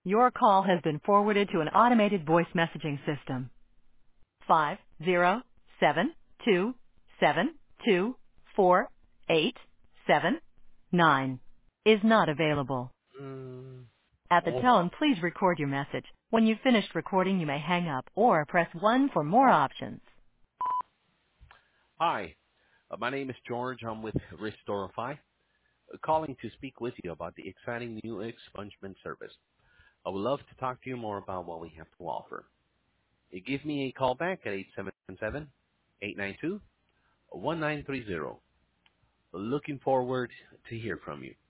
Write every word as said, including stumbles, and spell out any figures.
Your call has been forwarded to an automated voice messaging system. Five zero seven two seven two four eight seven nine is not available. Mm. At the Oh. tone, please record your message. When you've finished recording, you may hang up or press one for more options. Hi, uh, my name is George. I'm with Restorify, uh, calling to speak with you about the exciting new expungement service. I would love to talk to you more about what we have to offer. You give me a call back at eight seven seven, eight nine two, one nine three zero. Looking forward to hear from you.